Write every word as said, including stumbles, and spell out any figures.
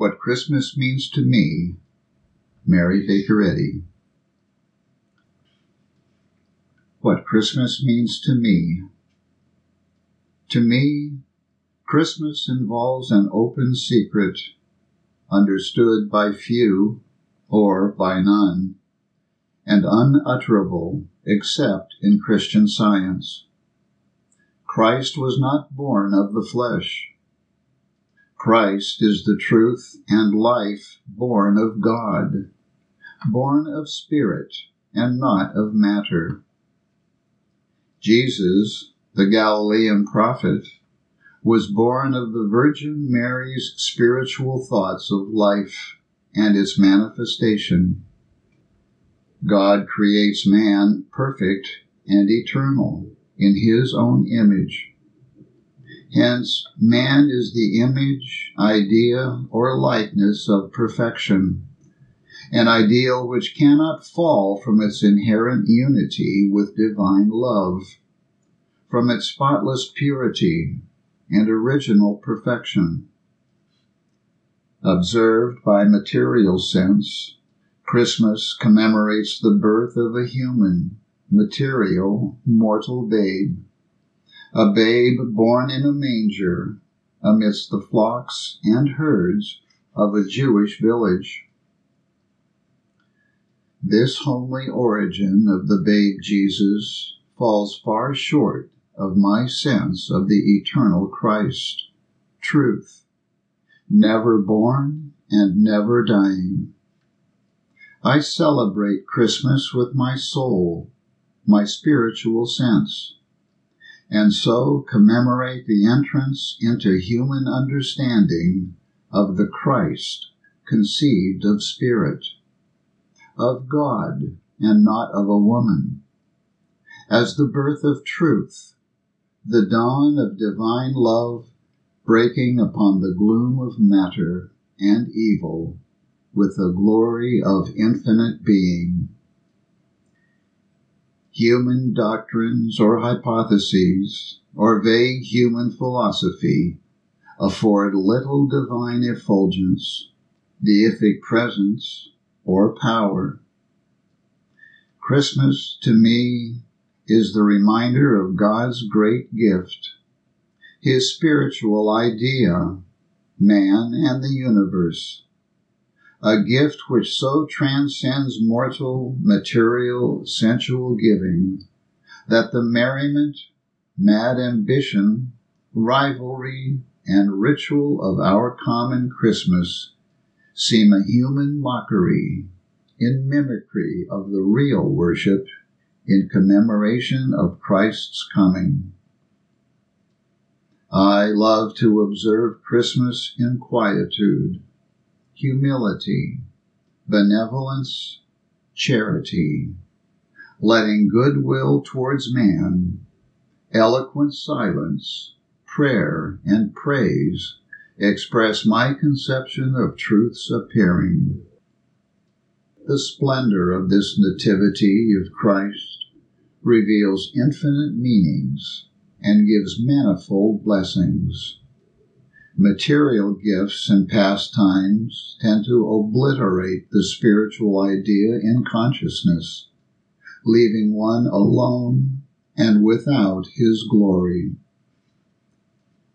What Christmas Means to Me, Mary Baker Eddy. What Christmas Means to Me. To me, Christmas involves an open secret, understood by few or by none, and unutterable except in Christian Science. Christ was not born of the flesh. Christ is the truth and life born of God, born of spirit and not of matter. Jesus, the Galilean prophet, was born of the Virgin Mary's spiritual thoughts of life and its manifestation. God creates man perfect and eternal in his own image. Hence, man is the image, idea, or likeness of perfection, an ideal which cannot fall from its inherent unity with divine love, from its spotless purity and original perfection. Observed by material sense, Christmas commemorates the birth of a human, material, mortal babe, a babe born in a manger amidst the flocks and herds of a Jewish village. This homely origin of the babe Jesus falls far short of my sense of the eternal Christ, truth, never born and never dying. I celebrate Christmas with my soul, my spiritual sense, and so commemorate the entrance into human understanding of the Christ conceived of spirit, of God and not of a woman, as the birth of truth, the dawn of divine love breaking upon the gloom of matter and evil with the glory of infinite being. Human doctrines or hypotheses or vague human philosophy afford little divine effulgence, deific presence, or power. Christmas, to me, is the reminder of God's great gift, his spiritual idea, man and the universe, a gift which so transcends mortal, material, sensual giving, that the merriment, mad ambition, rivalry, and ritual of our common Christmas seem a human mockery in mimicry of the real worship in commemoration of Christ's coming. I love to observe Christmas in quietude, humility, benevolence, charity, letting goodwill towards man, eloquent silence, prayer, and praise express my conception of truth's appearing. The splendor of this nativity of Christ reveals infinite meanings and gives manifold blessings. Material gifts and pastimes tend to obliterate the spiritual idea in consciousness, leaving one alone and without his glory.